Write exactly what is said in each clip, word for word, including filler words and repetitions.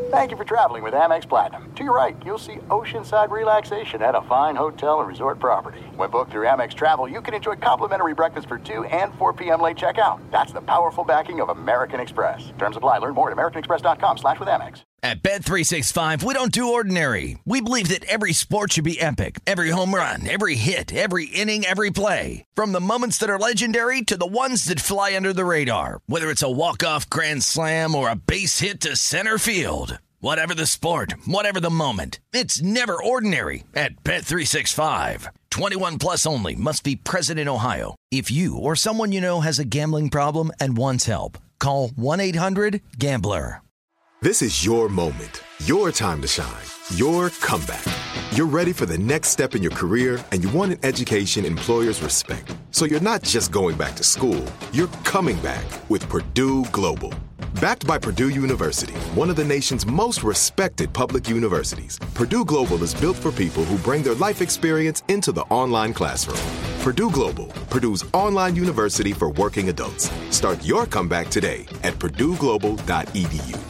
Thank you for traveling with Amex Platinum. To your right, you'll see oceanside relaxation at a fine hotel and resort property. When booked through Amex Travel, you can enjoy complimentary breakfast for two and four p.m. late checkout. That's the powerful backing of American Express. Terms apply. Learn more at americanexpress.com slash with Amex. At Bet three sixty-five, we don't do ordinary. We believe that every sport should be epic. Every home run, every hit, every inning, every play. From the moments that are legendary to the ones that fly under the radar. Whether it's a walk-off grand slam or a base hit to center field. Whatever the sport, whatever the moment, it's never ordinary at Bet three sixty-five. twenty-one plus only. Must be present in Ohio. If you or someone you know has a gambling problem and wants help, call one eight hundred gambler. This is your moment, your time to shine, your comeback. You're ready for the next step in your career, and you want an education employers respect. So you're not just going back to school, you're coming back with Purdue Global. Backed by Purdue University, one of the nation's most respected public universities, Purdue Global is built for people who bring their life experience into the online classroom. Purdue Global, Purdue's online university for working adults. Start your comeback today at purdue global dot e d u.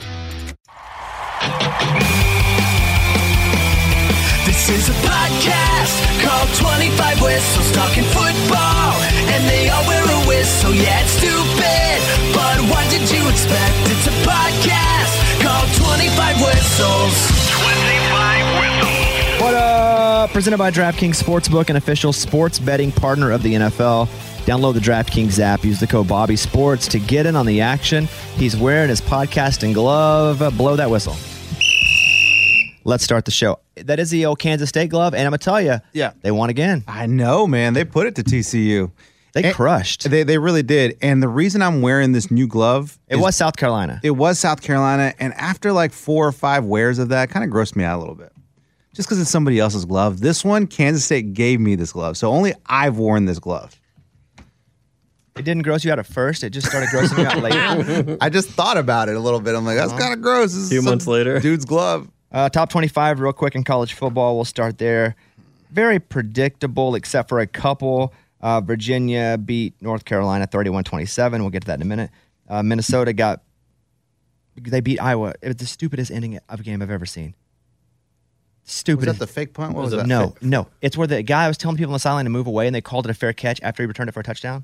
This is a podcast called twenty-five Whistles, talking football, and they all wear a whistle. Yeah, it's stupid, but what did you expect? It's a podcast called twenty-five Whistles. twenty-five Whistles. What up? Presented by DraftKings Sportsbook, an official sports betting partner of the N F L. Download the DraftKings app. Use the code Bobby Sports to get in on the action. He's wearing his podcasting glove. Blow that whistle. Let's start the show. That is the old Kansas State glove, and I'm going to tell you, yeah, they won again. I know, man. They put it to T C U. They and crushed. They they really did. And the reason I'm wearing this new glove... It was South Carolina. It was South Carolina, and after like four or five wears of that, it kind of grossed me out a little bit. Just because it's somebody else's glove. This one, Kansas State gave me this glove, so only I've worn this glove. It didn't gross you out at first. It just started grossing you out later. I just thought about it a little bit. I'm like, that's uh-huh. kind of gross. This a few months later. Dude's glove. Uh, top twenty-five real quick in college football. We'll start there. Very predictable except for a couple. Uh, Virginia beat North Carolina thirty-one twenty-seven. We'll get to that in a minute. Uh, Minnesota got – they beat Iowa. It was the stupidest ending of a game I've ever seen. Stupid. Was that the fake punt? What was, was that? No, fake? no. It's where the guy was telling people on the sideline to move away, and they called it a fair catch after he returned it for a touchdown.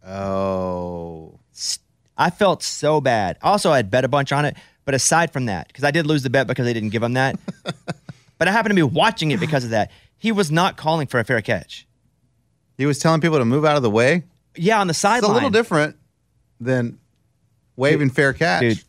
Oh. I felt so bad. Also, I had bet a bunch on it. But aside from that, because I did lose the bet because they didn't give him that, but I happened to be watching it because of that. He was not calling for a fair catch. He was telling people to move out of the way? Yeah, on the sideline. It's a little different than waving dude, fair catch. Dude,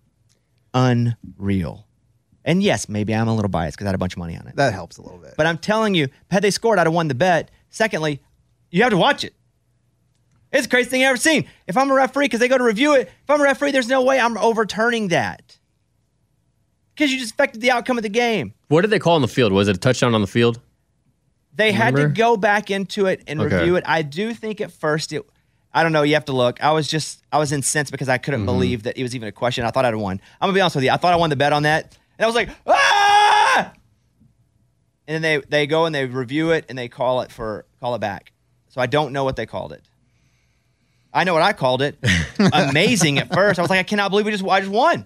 unreal. And yes, maybe I'm a little biased because I had a bunch of money on it. That helps a little bit. But I'm telling you, had they scored, I'd have won the bet. Secondly, you have to watch it. It's the craziest thing I've ever seen. If I'm a referee, because they go to review it, if I'm a referee, there's no way I'm overturning that. Because you just affected the outcome of the game. What did they call on the field? Was it a touchdown on the field? They Remember? had to go back into it and okay. review it. I do think at first it, I don't know, you have to look. I was just, I was incensed because I couldn't mm-hmm. believe that it was even a question. I thought I'd won. I'm going to be honest with you. I thought I won the bet on that. And I was like, ah! And then they, they go and they review it and they call it for, call it back. So I don't know what they called it. I know what I called it. Amazing at first. I was like, I cannot believe we just, I just won.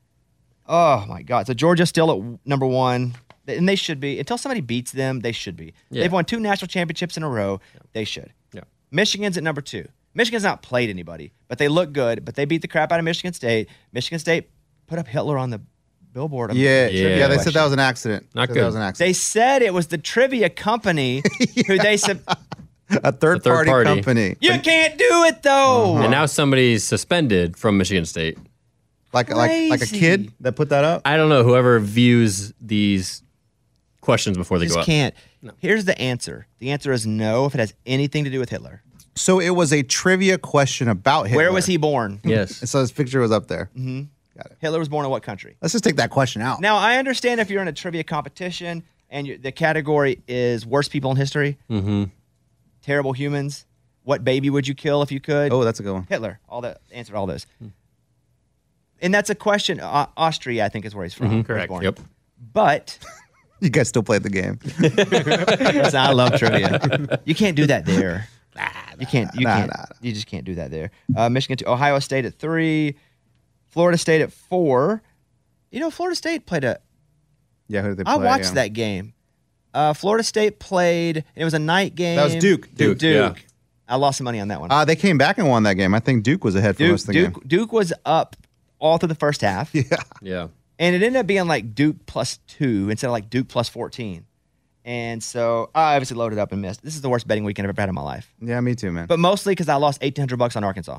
Oh, my God. So Georgia's still at number one. And they should be. Until somebody beats them, they should be. Yeah. They've won two national championships in a row. Yeah. They should. Yeah. Michigan's at number two. Michigan's not played anybody, but they look good. But they beat the crap out of Michigan State. Michigan State put up Hitler on the billboard. Yeah, yeah. yeah they said that was an accident. Not good. That was an accident. They said it was the trivia company yeah. who they said... A third, a third party, party company. You can't do it, though. Uh-huh. And now somebody's suspended from Michigan State. Like, like, like a kid that put that up? I don't know. Whoever views these questions before they you go up. Just can't. No. Here's the answer. The answer is no if it has anything to do with Hitler. So it was a trivia question about Hitler. Where was he born? Yes. So his picture was up there. Mm-hmm. Got it. Hitler was born in what country? Let's just take that question out. Now, I understand if you're in a trivia competition and you, the category is worst people in history. Mm-hmm. Terrible humans. What baby would you kill if you could? Oh, that's a good one. Hitler. All that answered all those. Hmm. And that's a question. Uh, Austria, I think, is where he's from. Mm-hmm, correct. Born. Yep. But you guys still played the game. Listen, I love trivia. You can't do that there. Nah, you can't. You nah, can't. Nah, nah. You just can't do that there. Uh, Michigan, two, Ohio State at three, Florida State at four. You know, Florida State played a. Yeah, who did they play? I watched yeah. that game. Uh, Florida State played. It was a night game. That was Duke. Duke. Duke, Duke. yeah. I lost some money on that one. Uh, they came back and won that game. I think Duke was ahead for Duke, most of the Duke, game. Duke was up all through the first half. Yeah. Yeah. And it ended up being like Duke plus two instead of like Duke plus fourteen. And so I obviously loaded up and missed. This is the worst betting weekend I've ever had in my life. Yeah, me too, man. But mostly because I lost eighteen hundred bucks on Arkansas.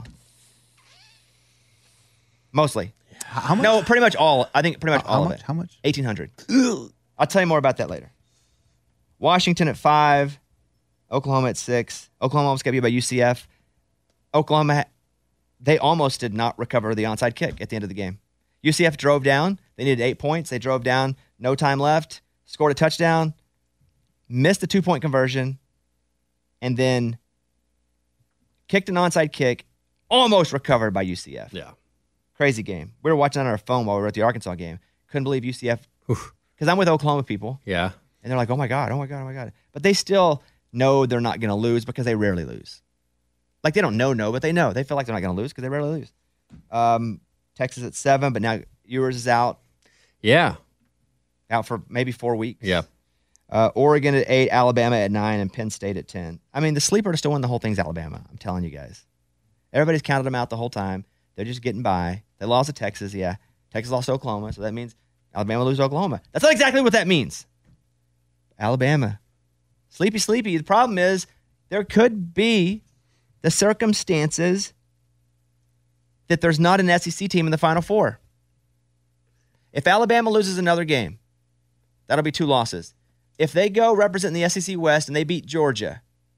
Mostly. how much? No, pretty much all. I think pretty much How all much? of it. How much? eighteen hundred. I'll tell you more about that later. Washington at five. Oklahoma at six. Oklahoma almost got beat by U C F. Oklahoma, they almost did not recover the onside kick at the end of the game. U C F drove down. They needed eight points. They drove down. No time left. Scored a touchdown. Missed the two-point conversion. And then kicked an onside kick. Almost recovered by U C F. Yeah. Crazy game. We were watching on our phone while we were at the Arkansas game. Couldn't believe U C F. Because I'm with Oklahoma people. Yeah. And they're like, oh my God, oh my God, oh my God. But they still know they're not going to lose because they rarely lose. Like they don't know, no, but they know. They feel like they're not going to lose because they rarely lose. Um, Texas at seven, but now Ewers is out, Yeah. out for maybe four weeks. Yeah. Uh, Oregon at eight, Alabama at nine, and Penn State at ten. I mean, the sleeper to still win the whole thing's Alabama. I'm telling you guys. Everybody's counted them out the whole time. They're just getting by. They lost to Texas, yeah. Texas lost to Oklahoma, so that means Alabama loses to Oklahoma. That's not exactly what that means. Alabama. Sleepy, sleepy. The problem is there could be the circumstances that there's not an S E C team in the Final Four. If Alabama loses another game, that'll be two losses. If they go represent the S E C West and they beat Georgia,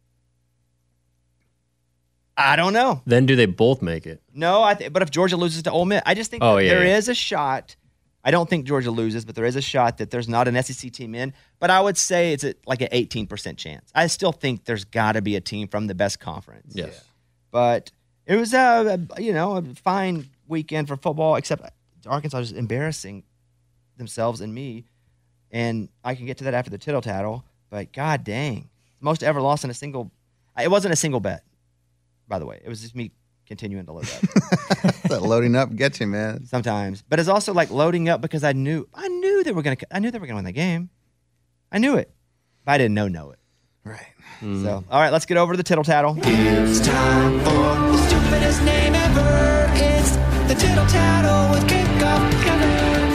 I don't know. Then do they both make it? No, I th- but if Georgia loses to Ole Miss, I just think Oh, that yeah, there yeah. is a shot. I don't think Georgia loses, but there is a shot that there's not an S E C team in. But I would say it's a, like an eighteen percent chance. I still think there's got to be a team from the best conference. Yes. But it was a, a you know a fine weekend for football, except Arkansas just embarrassing themselves and me. And I can get to that after the tittle tattle. But god dang, most ever lost in a single. It wasn't a single bet, by the way. It was just me continuing to load up. That loading up gets you, man. Sometimes, but it's also like loading up because I knew I knew they were gonna I knew they were gonna win the game. I knew it, but I didn't know know it. Right. So all right, let's get over to the tittle tattle. It's time for the stupidest name ever. It's the Tittle Tattle with Kickoff Kevin.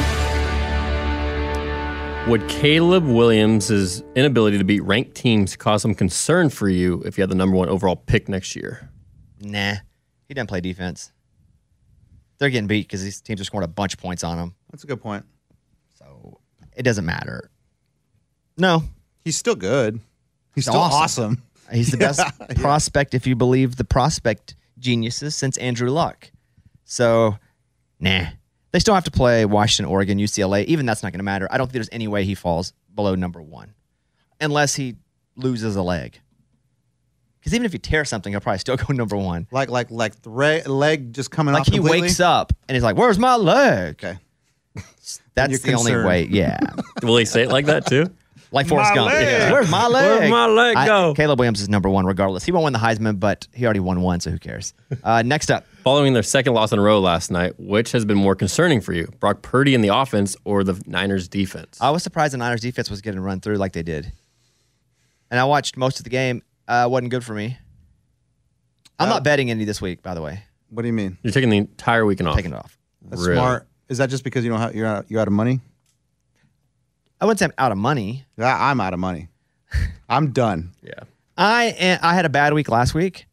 Would Caleb Williams' inability to beat ranked teams cause some concern for you if you had the number one overall pick next year? Nah, he doesn't play defense. They're getting beat because these teams are scoring a bunch of points on him. That's a good point. So it doesn't matter. No, He's still good. He's He's still awesome. awesome. he's the best Yeah. prospect if you believe the prospect geniuses since Andrew Luck. So, nah. They still have to play Washington, Oregon, U C L A. Even that's not going to matter. I don't think there's any way he falls below number one unless he loses a leg. Because even if he tears something, he'll probably still go number one. Like like like the re- leg just coming Like off he completely? wakes up and he's like, "Where's my leg?" Okay. That's You're the only concerned. way. Yeah, Will he say it like that too? like Forrest My Gump. leg. Yeah. Where's my leg? Where's my leg I- go? Caleb Williams is number one regardless. He won't win the Heisman, but he already won one, so who cares? Uh, next up, Following their second loss in a row last night, which has been more concerning for you? Brock Purdy in the offense or the Niners defense? I was surprised the Niners defense was getting run through like they did, and I watched most of the game. Uh, wasn't good for me. I'm Uh, not betting any this week, by the way. What do you mean? You're taking the entire weekend off. Taking it off. That's Really? smart. Is that just because you don't have you're out, you're out of money? I wouldn't say I'm out of money. I- I'm out of money. I'm done. Yeah. I am, I had a bad week last week,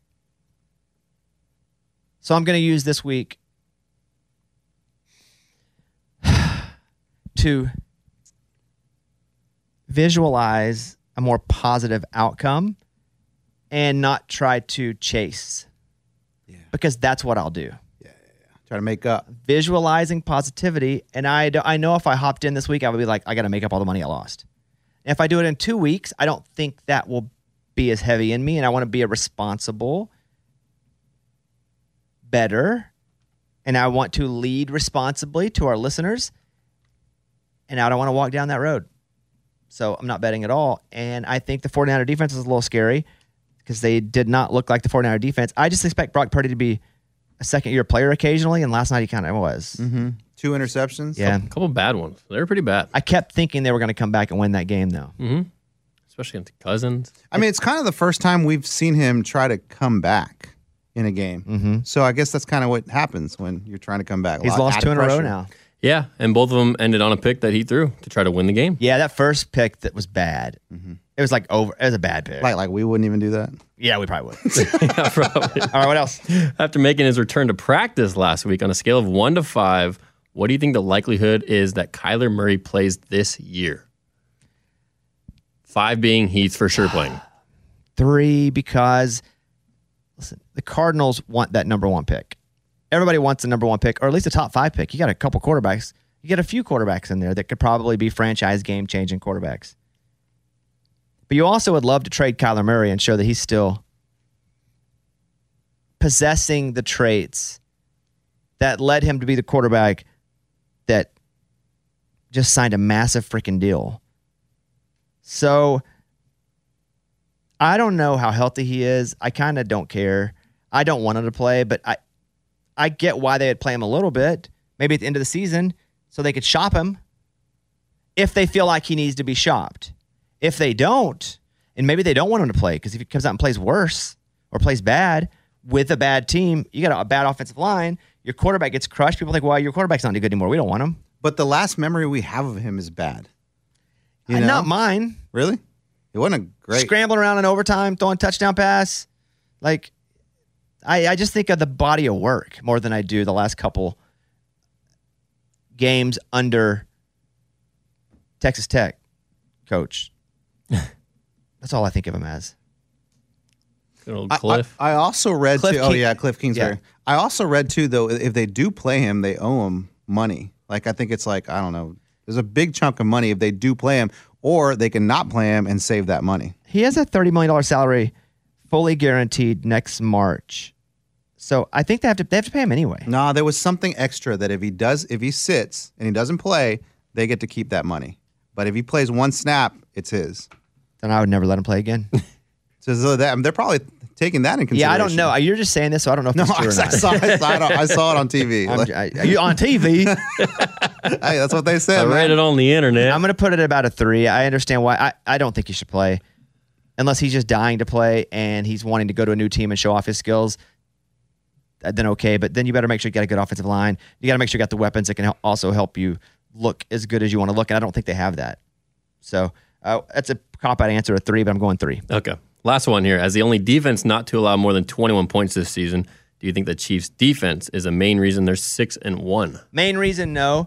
so I'm going to use this week to visualize a more positive outcome and not try to chase. Yeah. Because that's what I'll do. Try to make up. Visualizing positivity, and I, do, I know if I hopped in this week, I would be like, I got to make up all the money I lost. And if I do it in two weeks, I don't think that will be as heavy in me, and I want to be a responsible, better, and I want to lead responsibly to our listeners, and I don't want to walk down that road. So I'm not betting at all, and I think the 49er defense is a little scary because they did not look like the 49er defense. I just expect Brock Purdy to be a second-year player occasionally, and last night he kind of was. Mm-hmm. Two interceptions. Yeah. A couple bad ones. They were pretty bad, I kept thinking they were going to come back and win that game, though. especially against Cousins. I mean, it's kind of the first time we've seen him try to come back in a game. Mm-hmm. So I guess that's kind of what happens when you're trying to come back. A He's lot- lost added two in a row pressure. now. Yeah, and both of them ended on a pick that he threw to try to win the game. Yeah, that first pick that was bad. Mm-hmm. It was like over. It was a bad pick. Like, like we wouldn't even do that. yeah, we probably would. Yeah, probably. All right, what else? After making his return to practice last week on a scale of one to five, what do you think the likelihood is that Kyler Murray plays this year? Five being he's for sure playing. Three, because listen, the Cardinals want that number one pick. Everybody wants the number one pick, or at least a top five pick. You got a couple quarterbacks. You get a few quarterbacks in there that could probably be franchise game-changing quarterbacks. But you also would love to trade Kyler Murray and show that he's still possessing the traits that led him to be the quarterback that just signed a massive freaking deal. So I don't know how healthy he is. I kind of don't care. I don't want him to play, but I I get why they would play him a little bit, maybe at the end of the season, so they could shop him if they feel like he needs to be shopped. If they don't, and maybe they don't want him to play, because if he comes out and plays worse or plays bad with a bad team, you got a bad offensive line, your quarterback gets crushed. People think, well, your quarterback's not any good anymore. We don't want him. But the last memory we have of him is bad. You Uh, know? Not mine. Really? It wasn't a great. Scrambling around in overtime, throwing touchdown pass. Like, I, I just think of the body of work more than I do the last couple games under Texas Tech coach. That's all I think of him as. Good old I- Cliff. I, I also read Cliff too. Oh King- yeah, Cliff Kingsbury. Yeah. I also read too though. If they do play him, they owe him money. Like I think it's like I don't know. There's a big chunk of money if they do play him, or they can not play him and save that money. He has a thirty million dollars salary fully guaranteed next March. So I think they have to they have to pay him anyway. Nah, there was something extra that if he does, if he sits and he doesn't play, they get to keep that money. But if he plays one snap, it's his. Then I would never let him play again. So, so that they're probably taking that in consideration. yeah, I don't know. You're just saying this, so I don't know if No, it's I, true or I not. saw, I, saw it on, I saw it on T V. I'm, Like, I, are you on T V? hey, that's what they said. I read man. it on the internet. I'm going to put it at about a three. I understand why. I, I don't think he should play unless he's just dying to play and he's wanting to go to a new team and show off his skills. uh, Then okay, but then you better make sure you got a good offensive line. You got to make sure you got the weapons that can hel- also help you look as good as you want to look. And I don't think they have that. So uh, that's a cop-out answer, a three, but I'm going three. Okay. Last one here. As the only defense not to allow more than twenty-one points this season, do you think the Chiefs' defense is a main reason they're six and one? Main reason, no.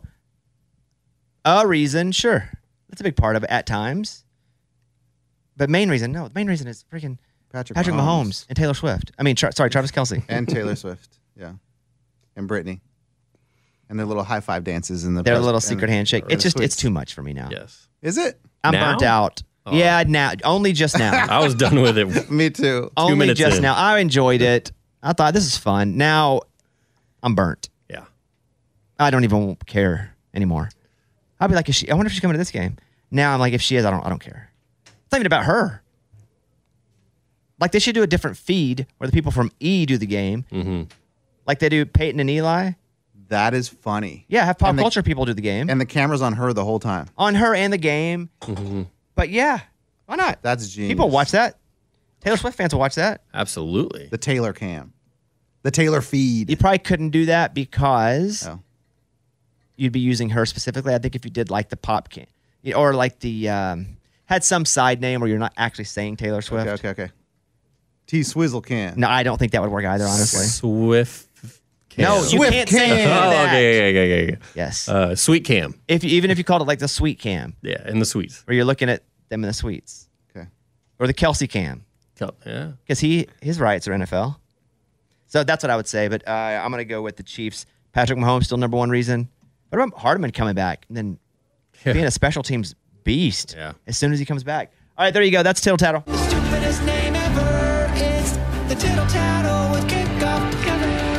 A reason, sure. That's a big part of it at times. But main reason, no. The main reason is freaking Patrick, Patrick Mahomes. Mahomes and Taylor Swift. I mean, tra- sorry, Travis Kelce. and Taylor Swift, yeah, and Britney, and their little high five dances in the Their pres- little and- secret handshake. and It's just, suites. it's too much for me now. Yes. Is it? I'm Now? burnt out. Yeah, now. Only just now. I was done with it. Me too. Only minutes just in. now. I enjoyed it. I thought this is fun. Now I'm burnt. Yeah. I don't even care anymore. I'd be like, is she, I wonder if she's coming to this game. Now I'm like, if she is, I don't I don't care. It's not even about her. Like they should do a different feed where the people from E do the game. Mm-hmm. Like they do Peyton and Eli. That is funny. Yeah, have pop And the- culture people do the game. And the camera's on her the whole time. on her and the game. But yeah, why not? That's genius. People watch that. Taylor Swift fans will watch that. Absolutely. The Taylor cam, the Taylor feed. You probably couldn't do that because Oh. you'd be using her specifically. I think if you did like the pop can or like the um, had some side name where you're not actually saying Taylor Swift. Okay, okay, okay. T Swizzle can. No, I don't think that would work either. Honestly, Swift. Cam. no, you Swift can't say Cam. Oh, that. okay, okay, okay, okay. Yes, Uh, sweet Cam. if you, even if you called it like the sweet cam, Yeah, in the suites. where you're looking at them in the suites, Okay. or the Kelsey cam, Kel- Yeah. because he his rights are N F L. So that's what I would say. But uh, I'm gonna go with the Chiefs. Patrick Mahomes still number one reason. What about Hardman coming back and then Yeah. being a special teams beast Yeah. as soon as he comes back? All right, there you go. That's Tittle Tattle. Stupidest name ever. It's the Tittle Tattle with Kickoff Kevin.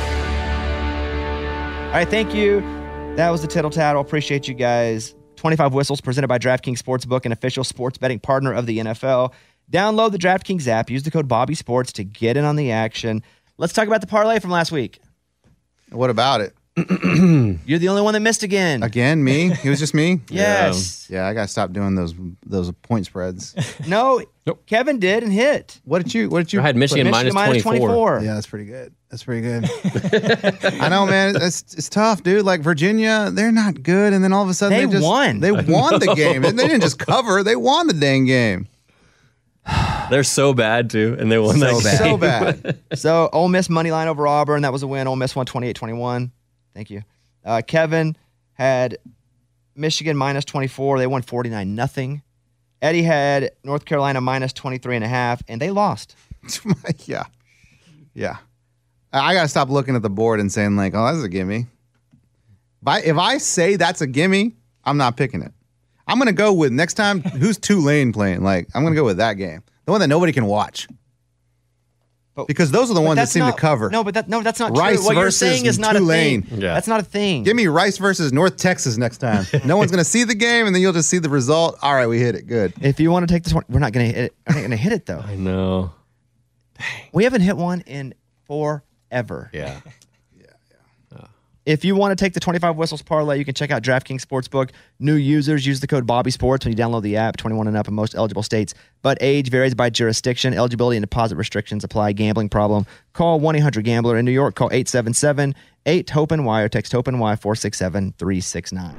All right, thank you. That was the Tittle Tattle. Appreciate you guys. twenty-five Whistles presented by DraftKings Sportsbook, an official sports betting partner of the N F L. Download the DraftKings app. Use the code Bobby Sports to get in on the action. Let's talk about the parlay from last week. What about it? You're the only one that missed again. Again, me? It was just me? Yes. Yeah, I got to stop doing those those point spreads. No, Nope. Kevin did and hit. What did you What did you I had Michigan, Michigan minus minus twenty-four. Yeah, that's pretty good. That's pretty good. I know, man. It's it's tough, dude. Like Virginia, they're not good, and then all of a sudden They they, just won. They won the game, and they didn't just cover; they won the dang game. They're so bad, too, and they won So that bad. game. So bad. So Ole Miss money line over Auburn. That was a win. Ole Miss won twenty-eight twenty-one. Thank you. Uh, Kevin had Michigan minus twenty-four. They won forty-nine nothing. Eddie had North Carolina minus twenty-three and a half, and they lost. yeah, yeah. I, I got to stop looking at the board and saying like, "Oh, that's a gimme." If I if I say that's a gimme, I'm not picking it. I'm gonna go with next time. Who's Tulane playing? Like, I'm gonna go with that game, the one that nobody can watch. But- Because those are the But ones that that's seem not- to cover. No, but that no, that's not Rice true. What you're versus saying is not Tulane. a thing. Yeah. That's not a thing. Give me Rice versus North Texas next time. No one's gonna see the game, and then you'll just see the result. All right, we hit it. Good. If you want to take this one, we're not gonna hit it. We're not gonna hit it though. I know. We haven't hit one in forever. Yeah. If you want to take the twenty-five whistles parlay, you can check out DraftKings Sportsbook. New users use the code BobbySports when you download the app. twenty-one and up in most eligible states, but age varies by jurisdiction. Eligibility and deposit restrictions apply. Gambling problem? Call one eight hundred gambler. In New York, call eight seven seven eight hope N Y or text hope N Y four six seven three six nine.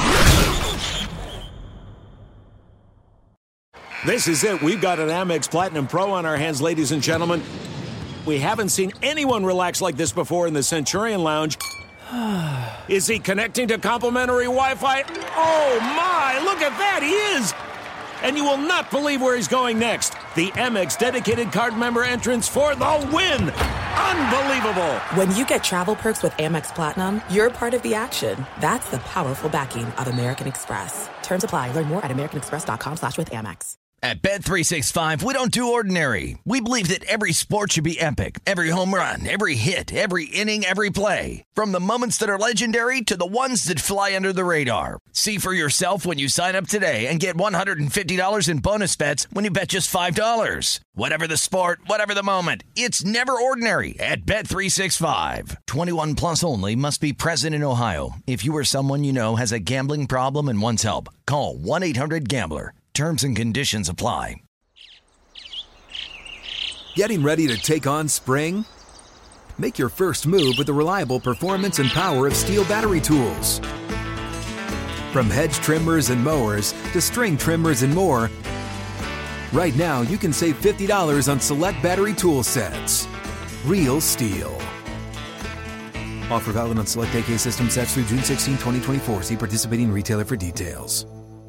This is it. We've got an Amex Platinum Pro on our hands, ladies and gentlemen. We haven't seen anyone relax like this before in the Centurion Lounge. Is he connecting to complimentary Wi-Fi? Oh, my. Look at that. He is. And you will not believe where he's going next. The Amex dedicated card member entrance for the win. Unbelievable. When you get travel perks with Amex Platinum, you're part of the action. That's the powerful backing of American Express. Terms apply. Learn more at americanexpress.com slash with Amex. At Bet three sixty-five, we don't do ordinary. We believe that every sport should be epic. Every home run, every hit, every inning, every play. From the moments that are legendary to the ones that fly under the radar. See for yourself when you sign up today and get one hundred fifty dollars in bonus bets when you bet just five dollars. Whatever the sport, whatever the moment, it's never ordinary at Bet three sixty-five. twenty-one plus only. Must be present in Ohio. If you or someone you know has a gambling problem and wants help, call one eight hundred gambler. Terms and conditions apply. Getting ready to take on spring? Make your first move with the reliable performance and power of Steel battery tools. From hedge trimmers and mowers to string trimmers and more, right now you can save fifty dollars on select battery tool sets. Real Steel. Offer valid on select A K system sets through June sixteenth, twenty twenty-four. See participating retailer for details.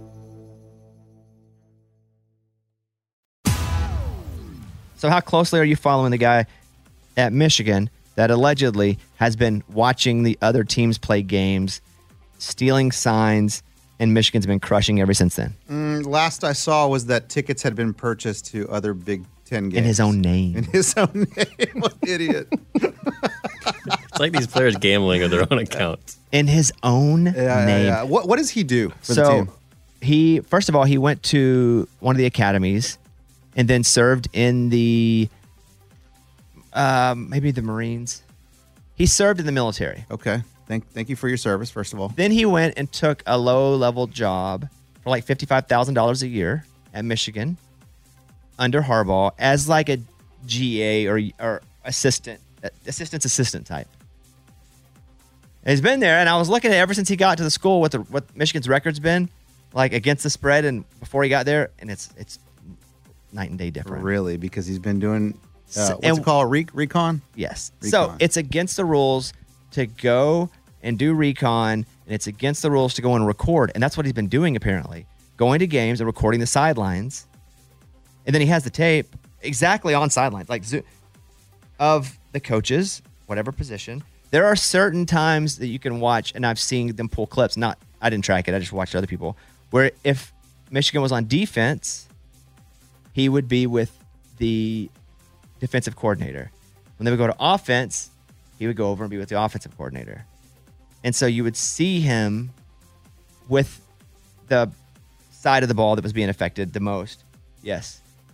So how closely are you following the guy at Michigan that allegedly has been watching the other teams play games, stealing signs, and Michigan's been crushing ever since then? Mm, last I saw was that tickets had been purchased to other Big Ten games In his own name. In his own name, what an idiot! It's like these players gambling on their own accounts. In his own Yeah, name. yeah. What what does he do for the So team? he, first of all, he went to one of the academies and then served in the, um, maybe the Marines. He served in the military. Okay, thank thank you for your service. First of all, Then he went and took a low-level job for like fifty-five thousand dollars a year at Michigan under Harbaugh as like a G A or or assistant, assistant's assistant type. And he's been there, and I was looking at it ever since he got to the school what the what Michigan's record's been like against the spread and before he got there, and it's it's night and day different. really, because he's been doing uh, So- what's and- it called? Re- recon. Yes. So Recon. it's against the rules to go and do recon, and it's against the rules to go and record. And that's what he's been doing, apparently. Going to games and recording the sidelines. And then he has the tape exactly on sidelines, like zo- of the coaches, whatever position. There are certain times that you can watch, and I've seen them pull clips. Not, I didn't track it. I just watched other people. Where if Michigan was on defense, he would be with the defensive coordinator. When they would go to offense, he would go over and be with the offensive coordinator. And so you would see him with the side of the ball that was being affected the most. Yes.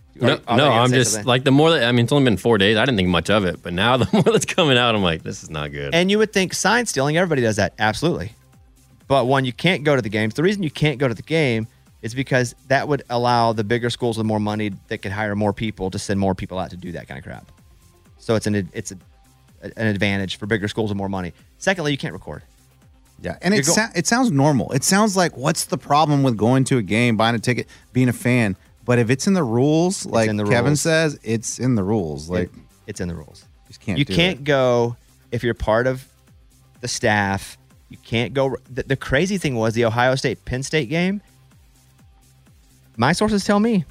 No, Are- are no they gonna I'm say just something? like the more that I mean, it's only been four days. I didn't think much of it, but now the more that's coming out, I'm like, this is not good. And you would think sign stealing, everybody does that. Absolutely. But one, you can't go to the games. The reason you can't go to the game is because that would allow the bigger schools with more money that could hire more people to send more people out to do that kind of crap. So it's an it's a, an advantage for bigger schools with more money. Secondly, you can't record. Yeah, and You're it go- sa- it sounds normal. It sounds like what's the problem with going to a game, buying a ticket, being a fan? But if it's in the rules, like in the Kevin rules. says, it's in the rules. Like It- it's in the rules. just can't. You do can't it. go if you're part of the staff. You can't go. The, the crazy thing was the Ohio State Penn State game. My sources tell me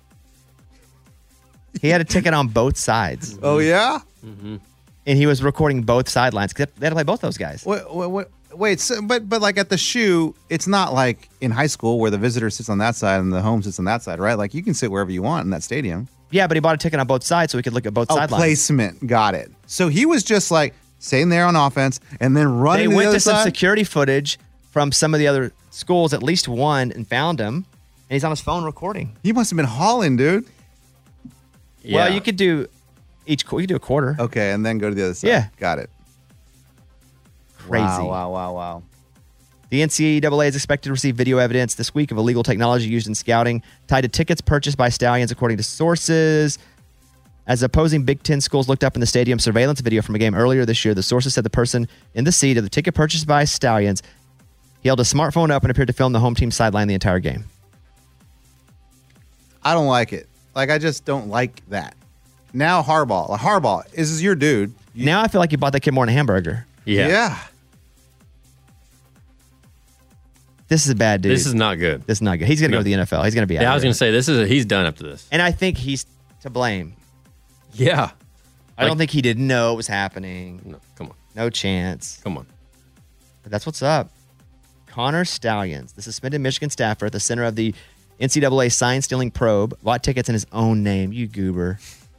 he had a ticket on both sides, Oh yeah. and he was recording both sidelines because they had to play both those guys. Wait, wait, wait, wait so, but but like at the shoe, it's not like in high school where the visitor sits on that side and the home sits on that side, right? Like you can sit wherever you want in that stadium. Yeah, but he bought a ticket on both sides so he could look at both Oh, sidelines. placement, got it. So he was just like staying there on offense and then running. They to the went other to some side? security footage from some of the other schools, at least one, and found him, and he's on his phone recording. He must have been hauling, dude. Yeah. Well, you could do each. qu- You could do a quarter. Okay, and then go to the other side. Yeah. got it. Crazy. Wow, wow, wow, wow. The N C double A is expected to receive video evidence this week of illegal technology used in scouting tied to tickets purchased by Stallions, according to sources. As opposing Big Ten schools looked up in the stadium surveillance video from a game earlier this year, the sources said the person in the seat of the ticket purchased by Stallions, he held a smartphone up and appeared to film the home team sideline the entire game. I don't like it. Like I just don't like that. Now Harbaugh, like, Harbaugh, this is your dude. You- Now I feel like you bought that kid more than a hamburger. yeah. yeah. This is a bad dude. This is not good. This is not good. He's going to No. go to the N F L. He's going to be out Yeah, I was here. going to say, this is a, he's done after this. And I think he's to blame. Yeah. I don't Like- think he didn't know it was happening. No, come on. No chance. Come on. But that's what's up. Connor Stallions, the suspended Michigan staffer at the center of the N C double A sign-stealing probe, bought tickets in his own name. You goober.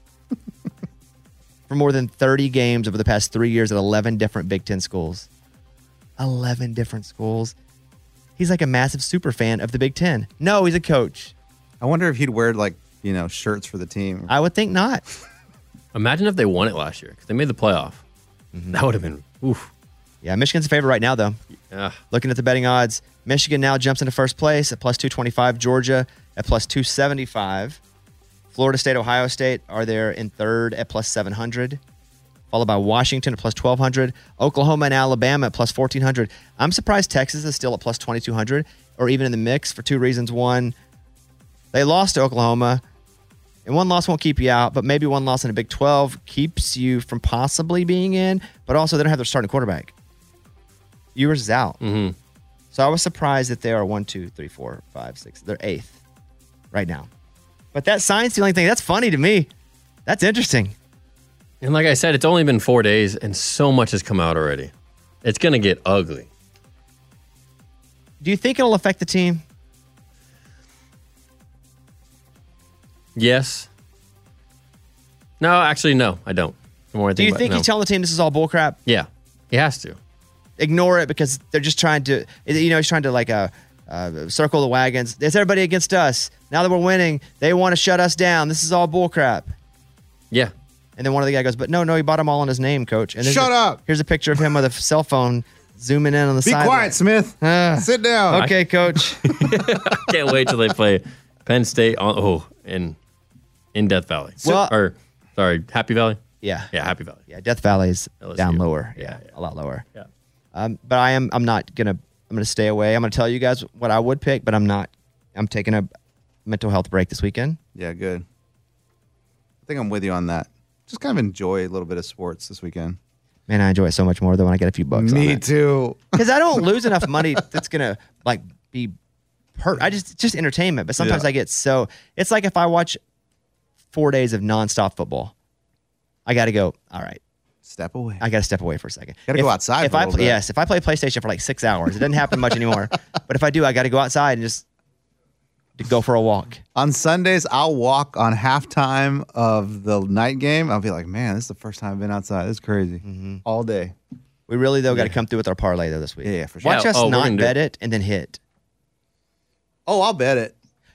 For more than thirty games over the past three years at eleven different Big Ten schools. eleven different schools. He's like a massive super fan of the Big Ten. No, he's a coach. I wonder if he'd wear like, you know, shirts for the team. I would think not. Imagine if they won it last year because they made the playoff. Mm-hmm. That would have been, oof. Yeah, Michigan's a favorite right now, though. Yeah. Looking at the betting odds, Michigan now jumps into first place at plus two twenty-five. Georgia at plus two seventy-five. Florida State, Ohio State are there in third at plus seven hundred. Followed by Washington at plus twelve hundred. Oklahoma and Alabama at plus fourteen hundred. I'm surprised Texas is still at plus twenty-two hundred or even in the mix for two reasons. One, they lost to Oklahoma, and one loss won't keep you out, but maybe one loss in a Big twelve keeps you from possibly being in, but also they don't have their starting quarterback. Ewers is out. Mm-hmm. So I was surprised that they are one, two, three, four, five, six. They're eighth right now. But that sign stealing thing, that's funny to me. That's interesting. And like I said, it's only been four days and so much has come out already. It's going to get ugly. Do you think it'll affect the team? Yes. No, actually, no, I don't. The more I Do you about it, think no. he's telling the team this is all bullcrap? Yeah, he has to. Ignore it because they're just trying to, you know, he's trying to like uh, uh, circle the wagons. It's everybody against us. Now that we're winning, they want to shut us down. This is all bullcrap. Yeah. And then one of the guy goes, but no, no, he bought them all in his name, coach. And there's Shut a- up. Here's a picture of him with a cell phone zooming in on the Be side. quiet, Smith. Uh, Sit down. Okay, coach. Can't wait till they play Penn State on oh in in Death Valley. Well- or sorry, Happy Valley. Yeah. Yeah, Happy Valley. Yeah, Death Valley's L S U. down lower. Yeah, Yeah, yeah. a lot lower. Yeah. Um, but I am. I'm not gonna. I'm gonna stay away. I'm gonna tell you guys what I would pick, but I'm not. I'm taking a mental health break this weekend. Yeah, good. I think I'm with you on that. Just kind of enjoy a little bit of sports this weekend. Man, I enjoy it so much more though when I get a few bucks. Me on it. too. Because I don't lose enough money that's gonna like be hurt. I just it's just entertainment. But sometimes Yeah. I get so. It's like if I watch four days of nonstop football, I got to go. All right. Step away. I got to step away for a second. Gotta If- go outside If for a I little play, bit. yes, if I play PlayStation for like six hours, it doesn't happen much anymore. But if I do, I got to go outside and just to go for a walk. On Sundays, I'll walk on halftime of the night game. I'll be like, man, this is the first time I've been outside. This is crazy. Mm-hmm. All day. We really though got to come through with our parlay though this week. Yeah, yeah, for sure. Watch Yeah, us oh, we're not gonna do bet it. it and then hit. Oh, I'll bet it.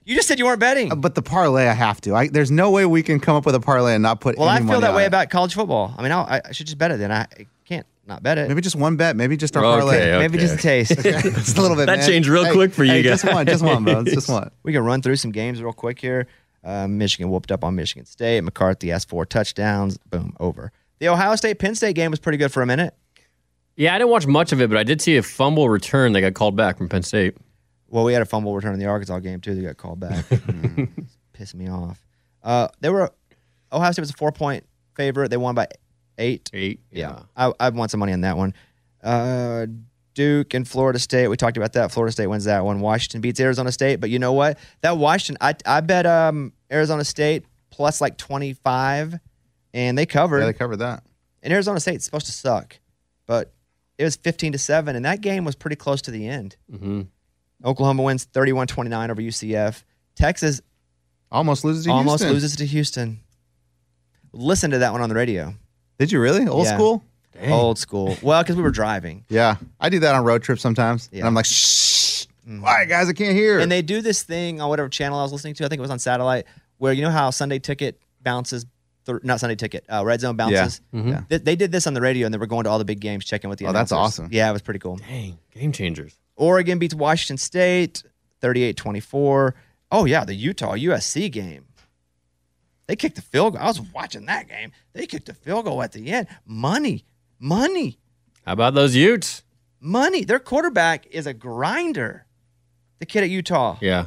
You just said you weren't betting. Uh, But the parlay, I have to. I, there's no way we can come up with a parlay and not put. Well, any I feel money that on way it. about college football. I mean, I'll, I should just bet it then. I, I can't not bet it. Maybe just one bet. Maybe just our Okay, parlay. okay. Maybe just a taste. Just a little bit. That man. changed real Hey, quick for you hey, guys. Just one. Just one, Bones. Just one. We can run through some games real quick here. Uh, Michigan whooped up on Michigan State. McCarthy has four touchdowns. Boom, over. The Ohio State-Penn State game was pretty good for a minute. Yeah, I didn't watch much of it, but I did see a fumble return that got called back from Penn State. Well, we had a fumble return in the Arkansas game, too. They got called back. mm, pissed me off. Uh, they were Ohio State was a four-point favorite. They won by eight. Eight. Yeah. I, I want some money on that one. Uh, Duke and Florida State. We talked about that. Florida State wins that one. Washington beats Arizona State. But you know what? That Washington, I, I bet um, Arizona State plus like twenty-five, and they covered. Yeah, they covered that. And Arizona State's supposed to suck, but it was fifteen to seven, and that game was pretty close to the end. Mm-hmm. Oklahoma wins thirty-one twenty-nine over U C F. Texas Almost loses to almost Houston. loses to Houston. Listen to that one on the radio. Did you really? Old Yeah. school? Dang. Old school. Well, because we were driving. Yeah. I do that on road trips sometimes. Yeah. And I'm like, shh. All right, guys, I can't hear. And they do this thing on whatever channel I was listening to. I think it was on satellite, where you know how Sunday Ticket bounces, th- not Sunday Ticket, uh, Red Zone bounces. Yeah. Yeah. They, they did this on the radio, and they were going to all the big games, checking with the. Oh, that's announcers. awesome. Yeah, it was pretty cool. Dang, game changers. Oregon beats Washington State, thirty-eight twenty-four. Oh yeah, the Utah U S C game. They kicked the field goal. I was watching that game. They kicked the field goal at the end. Money, money, How about those Utes? money. Their quarterback is a grinder. The kid at Utah. Yeah.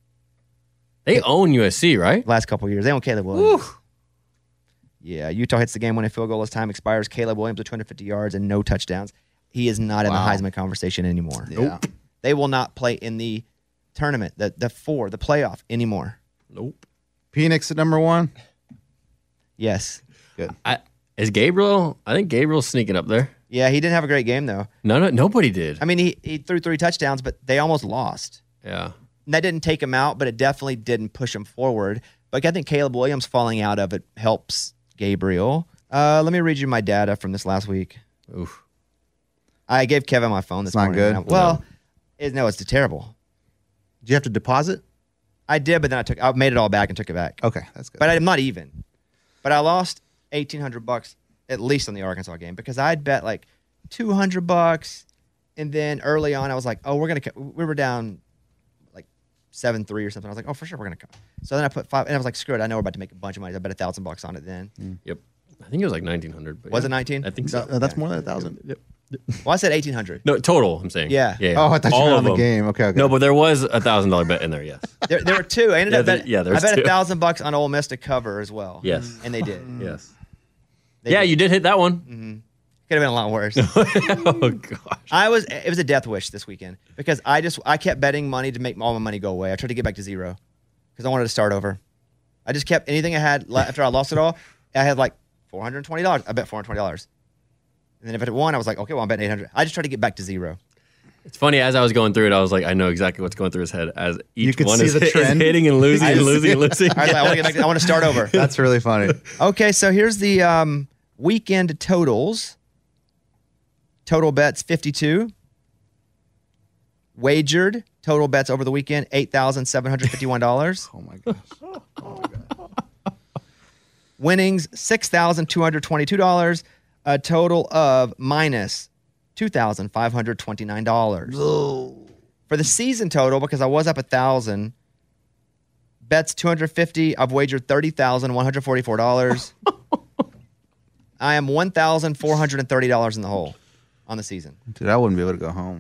They own U S C, right? Last couple of years. They own Caleb Williams. Yeah, Utah hits the game-winning field goal as time expires. Caleb Williams with two hundred fifty yards and no touchdowns. He is not Wow. in the Heisman conversation anymore. Yeah. They will not play in the tournament, the, the four, the playoff anymore. Nope. Phoenix at number one. Yes. Good. I, is Gabriel? I think Gabriel's sneaking up there. Yeah, he didn't have a great game, though. No, no, nobody did. I mean, he, he threw three touchdowns, but they almost lost. Yeah. And that didn't take him out, but it definitely didn't push him forward. But I think Caleb Williams falling out of it helps Gabriel. Uh, let me read you my data from this last week. Oof. I gave Kevin my phone this It's not morning. good? And I- Well, it, no, it's terrible. Did you have to deposit? I did, but then I took I made it all back and took it back. Okay, that's good. But I'm not even. But I lost eighteen hundred bucks at least on the Arkansas game because I'd bet like two hundred bucks, and then early on I was like, oh, we're gonna. We were down like seven three or something. I was like, oh, for sure we're gonna come. So then I put five, and I was like, screw it. I know we're about to make a bunch of money. I bet a thousand bucks on it then. Yep. I think it was like nineteen hundred. But Was yeah. it nineteen? I think so. Uh, that's more than a thousand. Yep. Well, I said eighteen hundred. No, total, I'm saying. Yeah. Yeah. Oh, I thought you All meant of on the them. game. Okay, okay. No, but there was a one thousand dollars bet in there, yes. There, there were two. I ended Yeah, up there- bet, yeah, there's I bet two. a thousand bucks on Ole Miss to cover as well. Yes. And they did. Yes. They Yeah, did. you did hit that one. Could have been a lot worse. Oh, gosh. I was. It was a death wish this weekend because I just I kept betting money to make all my money go away. I tried to get back to zero because I wanted to start over. I just kept anything I had la- after I lost it all. I had like four hundred twenty dollars. I bet four hundred twenty dollars, and then if it won, I was like, okay, well I'm betting eight hundred. I just tried to get back to zero. It's funny, as I was going through it, I was like, I know exactly what's going through his head as each You could one see is, the is trend. hitting and losing and losing and losing. I was like, I want to get back. To, I want to start over. That's really funny. Okay, so here's the um, weekend totals. Total bets fifty-two. Wagered total bets over the weekend eight thousand seven hundred fifty-one dollars. Oh my gosh. Winnings six thousand two hundred twenty-two dollars. A total of minus two thousand five hundred twenty-nine dollars. For the season total, because I was up a thousand, bets two hundred fifty. I've wagered thirty thousand one hundred forty-four dollars. I am one thousand four hundred thirty dollars in the hole on the season. Dude, I wouldn't be able to go home.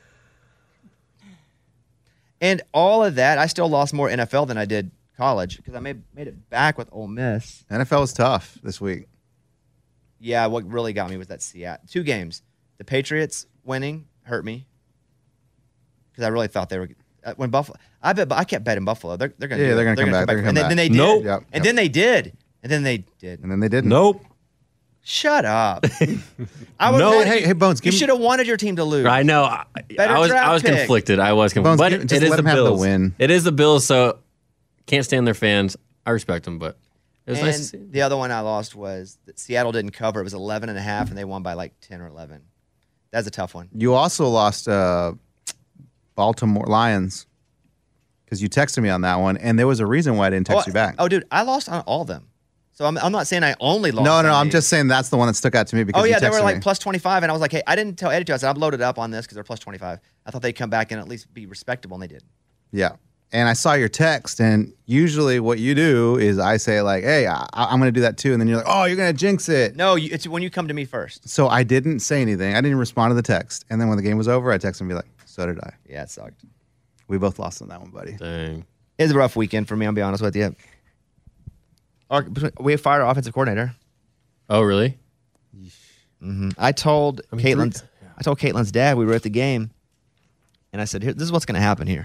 And all of that, I still lost more N F L than I did college because I made made it back with Ole Miss. N F L was tough this week. Yeah, what really got me was that Seattle. Two games. The Patriots winning hurt me because I really thought they were uh, when Buffalo. I bet, but I kept betting Buffalo. They're they're gonna Yeah, do they're it. gonna come back. They're gonna and come then, then they back. did. Nope. Yep, And yep. then they did. And then they did. And then they didn't. Nope. Shut up. I would No. bet- Hey, hey, Bones, You give me- should have wanted your team to lose. I know. I, Better I was draft I was pick. conflicted. I was conflicted. Bones, But give- it just is let the them have the Bills. win. It is the Bills, so can't stand their fans. I respect them, but it was And nice to see. the other one I lost was that Seattle didn't cover. It was eleven and a half, and they won by like ten or eleven. That's a tough one. You also lost uh, Baltimore Lions because you texted me on that one, and there was a reason why I didn't text oh, you back. Oh, dude, I lost on all of them. So I'm, I'm not saying I only lost. No, no, on I'm these. just saying that's the one that stuck out to me because Oh, you yeah, they were texted like me. plus twenty-five, and I was like, hey, I didn't tell Eddie to. I said, I'm loaded up on this because they're plus twenty-five. I thought they'd come back and at least be respectable, and they did. Yeah. And I saw your text, and usually what you do is I say like, hey, I, I'm going to do that too. And then you're like, oh, you're going to jinx it. No, you, it's when you come to me first. So I didn't say anything. I didn't respond to the text. And then when the game was over, I texted him and be like, so did I. Yeah, it sucked. We both lost on that one, buddy. Dang. It was a rough weekend for me, I'll be honest with you. Our, we fired our offensive coordinator. Oh, really? Mm-hmm. I told I mean, Caitlin's, three- yeah. I told Caitlin's dad we were at the game, and I said, here, this is what's going to happen here.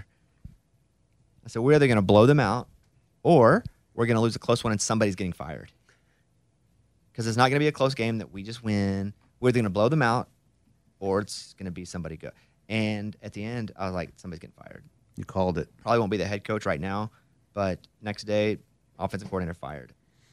I said, we're either going to blow them out, or we're going to lose a close one and somebody's getting fired. Because it's not going to be a close game that we just win. We're either going to blow them out, or it's going to be somebody go. And at the end, I was like, somebody's getting fired. You called it. Probably won't be the head coach right now, but next day, offensive coordinator fired.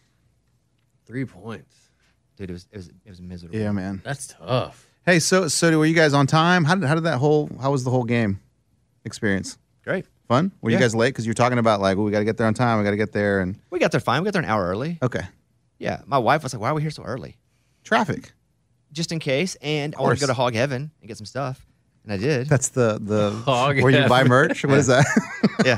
Three points. Dude, it was it was it was miserable. Yeah, man. That's tough. Hey, so so were you guys on time? How did how did that whole how was the whole game experience? Great. Fun? Were Yeah. you guys late? Because you were talking about like, well, we got to get there on time. We got to get there, and We got there fine. We got there an hour early. okay, Yeah, my wife was like, "Why are we here so early?" traffic. Just in case, and I wanted to go course. to Hog Heaven and get some stuff, and I did. That's the the Hog where you buy heaven. merch. What is that? yeah,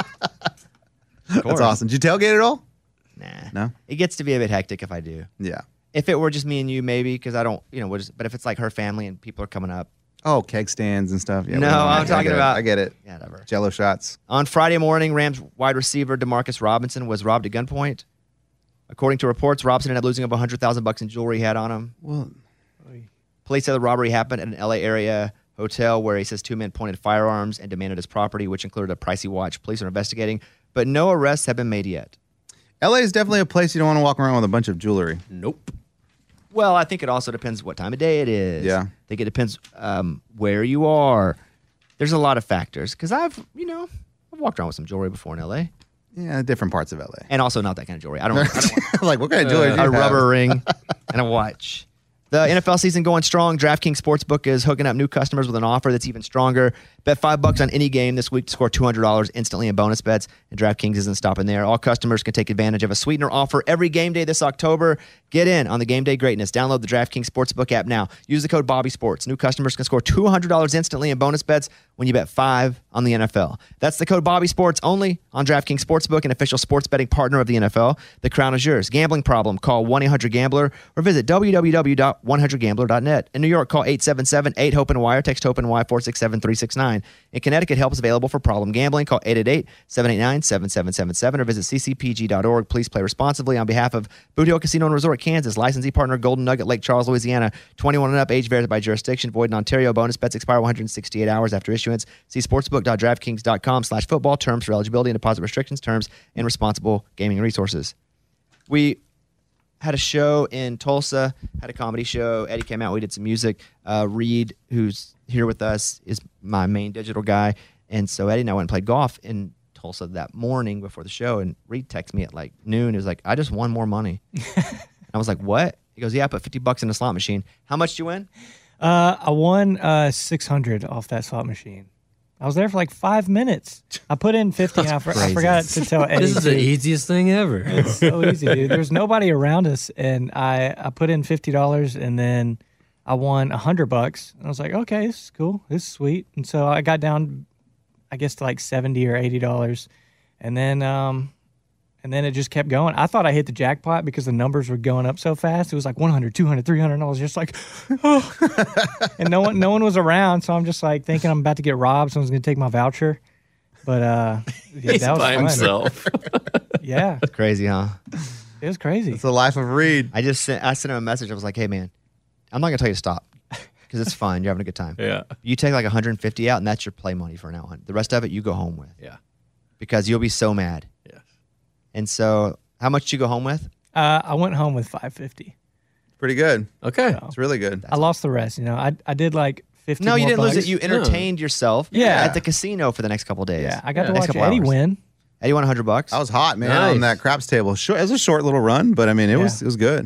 That's awesome. Did you tailgate at all? Nah, No. it gets to be a bit hectic if I do. Yeah. If it were just me and you, maybe because I don't, you know, we'll just, but if it's like her family and people are coming up, Oh, keg stands and stuff. Yeah. No, we don't I'm like- I talking get it. about- I get it. yeah, whatever. Jello shots. On Friday morning, Rams wide receiver DeMarcus Robinson was robbed at gunpoint. According to reports, Robinson ended up losing over one hundred thousand bucks in jewelry he had on him. Well, Police said the robbery happened at an L A area hotel where he says two men pointed firearms and demanded his property, which included a pricey watch. Police are investigating, but no arrests have been made yet. L A is definitely a place you don't want to walk around with a bunch of jewelry. Nope. Well, I think it also depends what time of day it is. Yeah. I think it depends um, where you are. There's a lot of factors because I've, you know, I've walked around with some jewelry before in L A, Yeah, different parts of L A. and also not that kind of jewelry. I don't. I don't want Like, what kind of jewelry do you a have? rubber ring and a watch. The N F L season going strong. DraftKings Sportsbook is hooking up new customers with an offer that's even stronger. Bet five bucks on any game this week to score two hundred dollars instantly in bonus bets. And DraftKings isn't stopping there. All customers can take advantage of a sweetener offer every game day this October. Get in on the game day greatness. Download the DraftKings Sportsbook app now. Use the code BobbySports. New customers can score two hundred dollars instantly in bonus bets when you bet five on the N F L. That's the code BobbySports only on DraftKings Sportsbook, an official sports betting partner of the N F L. The crown is yours. Gambling problem? Call one eight hundred gambler or visit w w w dot one hundred gambler dot net. In New York, call eight seven seven eight hope and Y or text HOPE and Y four six seven three six nine. In Connecticut, help is available for problem gambling. Call eight eight eight seven eight nine seven seven seven seven or visit c c p g dot org. Please play responsibly. On behalf of Boot Hill Casino and Resort, Kansas, licensee partner Golden Nugget, Lake Charles, Louisiana. twenty-one and up, age varies by jurisdiction. Void in Ontario. Bonus bets expire one hundred sixty-eight hours after issuance. See sportsbook dot draftkings dot com slash football. Terms for eligibility and deposit restrictions, terms, and responsible gaming resources. We had a show in Tulsa, had a comedy show. Eddie came out. We did some music. Uh, Reed, who's here with us, is my main digital guy. And so Eddie and I went and played golf in Tulsa that morning before the show. And Reed texted me at like noon. He was like, I just won more money. I was like, what? He goes, yeah, I put fifty bucks in a slot machine. How much did you win? Uh, I won uh, six hundred off that slot machine. I was there for like five minutes. I put in fifty. And I, for, I forgot to tell Eddie. This is the too. easiest thing ever. It's so easy, dude. There's nobody around us, and I, I put in fifty dollars, and then I won a hundred bucks. And I was like, okay, this is cool. This is sweet. And so I got down, I guess, to like seventy or eighty dollars, and then um, and then it just kept going. I thought I hit the jackpot because the numbers were going up so fast. It was like one hundred, two hundred, three hundred, and I was just like, oh. And no one no one was around, so I'm just like thinking I'm about to get robbed. Someone's gonna take my voucher. But uh, yeah, He's that was by fun. himself. Yeah, Crazy, huh? it was crazy. It's the life of Reed. I just sent, I sent him a message. I was like, hey, man, I'm not going to tell you to stop because it's fun. You're having a good time. Yeah. You take like one hundred fifty out, and that's your play money for now on. The rest of it, you go home with Yeah. because you'll be so mad. Yes. And so, how much did you go home with? Uh, I went home with five fifty. Pretty good. Okay. It's really good. I lost the rest. You know, I I did like fifty. No, you more didn't lose bucks. it. You entertained yourself Yeah. at the casino for the next couple days. Yeah, I got Yeah. to Next watch couple Eddie hours. win. Eddie won one hundred bucks. I was hot, man, Nice. on that craps table. Short, it was a short little run, but I mean, it was Yeah. it was good. It was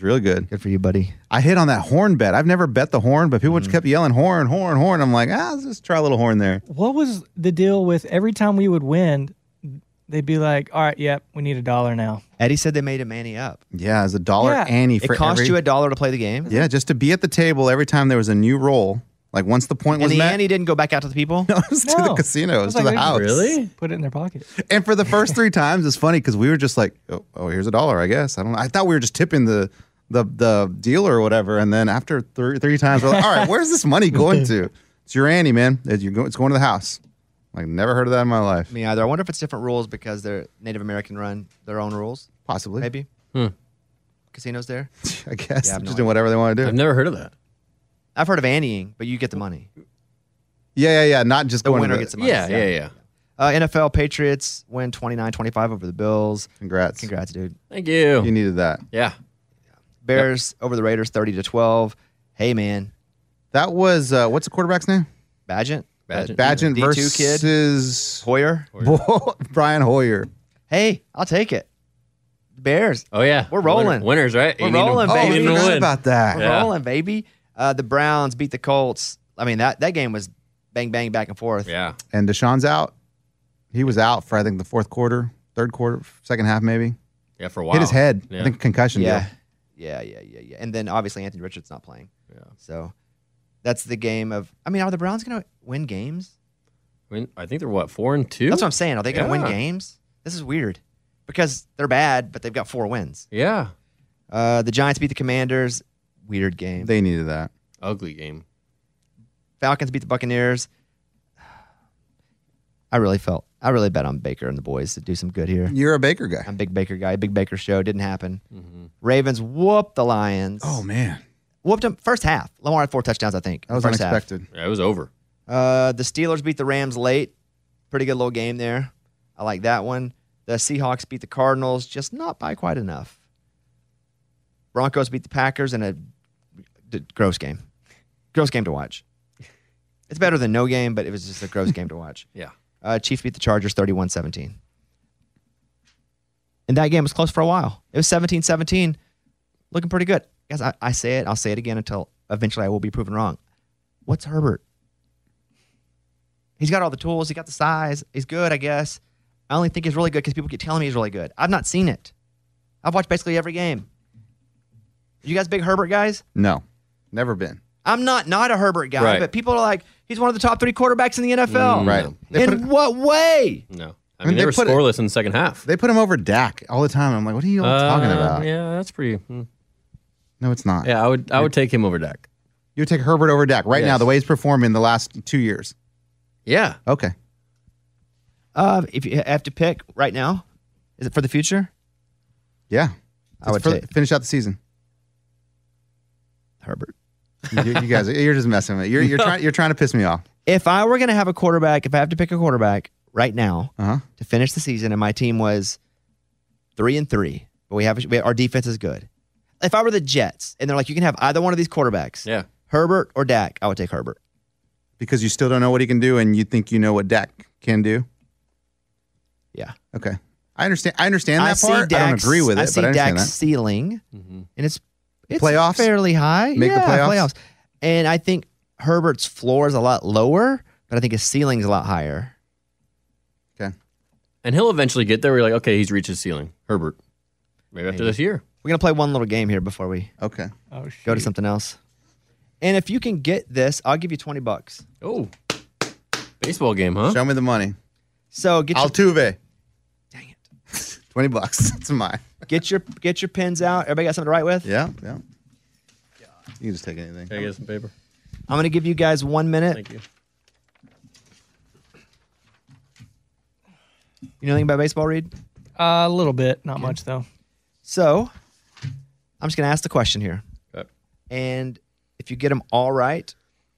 It's really good. Good for you, buddy. I hit on that horn bet. I've never bet the horn, but people just kept yelling horn, horn, horn. I'm like, ah, let's just try a little horn there. What was the deal with every time we would win, they'd be like, all right, yep, we need a dollar now. Eddie said they made him ante up. Yeah, it's a dollar Yeah. ante It for cost every, you a dollar to play the game. Yeah, just to be at the table every time there was a new roll. Like once the point And was the met, ante didn't go back out to the people? no, it was to the No. casino, it I was was to like, the they house. Really? Put it in their pocket. And for the first three times, it's funny because we were just like, oh, oh, here's a dollar, I guess. I don't know. I thought we were just tipping the the the dealer or whatever. And then after three, three times, we're like, all right, where's this money going to? It's your ante, man. It's, you're go, it's going to the house. Like, never heard of that in my life. Me either. I wonder if it's different rules because they're Native American run their own rules. Possibly. Maybe. Hmm. Casinos there. I guess. Yeah, I have no just idea. doing whatever they want to do. I've never heard of that. I've heard of anteing, but you get the money. Yeah, yeah, yeah. Not just The going winner to the, gets the money. Yeah, yeah, yeah. Uh, N F L Patriots win twenty-nine twenty-five over the Bills. Congrats. Congrats, dude. Thank you. You needed that. Yeah. Bears over the Raiders thirty to twelve. Hey, man. That was, uh, what's the quarterback's name? Badgett? Badgett. Badgett D two versus Hoyer? Brian Hoyer. Hey, I'll take it. Bears. Oh, yeah. We're rolling. Winner- winners, right? We're You need 'em- rolling, Oh, you baby. I need 'em to forgot win. about that. We're Yeah. rolling, baby. Uh, the Browns beat the Colts. I mean, that, that game was bang, bang, back and forth. Yeah. And Deshaun's out. He was out for, I think, the fourth quarter, third quarter, second half, maybe. Yeah, for a while. Hit his head. Yeah. I think concussion Yeah. deal. Yeah, yeah, yeah, yeah. And then obviously Anthony Richards not playing. Yeah. So that's the game of. I mean, are the Browns going to win games? I, mean, I think they're what, four and two? That's what I'm saying. Are they going to Yeah. win games? This is weird because they're bad, but they've got four wins. Yeah. Uh, the Giants beat the Commanders. Weird game. They needed that. Ugly game. Falcons beat the Buccaneers. I really felt. I really bet on Baker and the boys to do some good here. You're a Baker guy. I'm a big Baker guy. Big Baker show. Didn't happen. Mm-hmm. Ravens whooped the Lions. Oh, man. Whooped them first half. Lamar had four touchdowns, I think. That was first half. unexpected. Yeah, it was over. Uh, the Steelers beat the Rams late. Pretty good little game there. I like that one. The Seahawks beat the Cardinals, just not by quite enough. Broncos beat the Packers in a d- gross game. Gross game to watch. It's better than no game, but it was just a gross game to watch. Yeah. Uh, Chiefs beat the Chargers thirty-one seventeen. And that game was close for a while. It was seventeen seventeen. Looking pretty good. Guys, I, I say it. I'll say it again until eventually I will be proven wrong. What's Herbert? He's got all the tools. He got the size. He's good, I guess. I only think he's really good because people keep telling me he's really good. I've not seen it. I've watched basically every game. You guys big Herbert guys? No, never been. I'm not not a Herbert guy, Right. but people are like, he's one of the top three quarterbacks in the N F L. Mm, Right. no. They put In it- what way? No. I, I mean, mean, they, they were put it- scoreless in the second half. They put him over Dak all the time. I'm like, what are you all talking Uh, about? Yeah, that's pretty. hmm. No, it's not. Yeah, I would I would take him over Dak. You would take Herbert over Dak right now, Yes. the way he's performing the last two years. Yeah. Okay. Uh, if you have to pick right now, is it for the future? Yeah. I would for, take- finish out the season. Herbert. You, you guys, you're just messing with me. You're, you're, trying, you're trying to piss me off. If I were going to have a quarterback, if I have to pick a quarterback right now Uh-huh. to finish the season, and my team was three and three, but we have we, our defense is good. If I were the Jets, and they're like, you can have either one of these quarterbacks, Yeah. Herbert or Dak, I would take Herbert. Because you still don't know what he can do and you think you know what Dak can do? Yeah. Okay. I understand I understand that I see part. I don't Dak's- agree with it, I see but I understand Dak's that. ceiling, and it's it's Playoffs? fairly high. Make the Yeah, playoffs? And I think Herbert's floor is a lot lower, but I think his ceiling's a lot higher. Okay. And he'll eventually get there. We're like, okay, he's reached his ceiling. Herbert. Maybe after Maybe. this year. We're gonna play one little game here before we Okay. Oh, shit. go to something else. And if you can get this, I'll give you twenty bucks. Oh. Baseball game, huh? Show me the money. So get your, Altuve. dang it. twenty bucks. It's mine. Get your get your pens out. Everybody got something to write with? Yeah, yeah. You can just take anything. Can I get some paper? I'm gonna give you guys one minute. Thank you. You know anything about baseball, Reed? Uh, a little bit, not much though. So I'm just gonna ask the question here. Okay. And if you get them all right,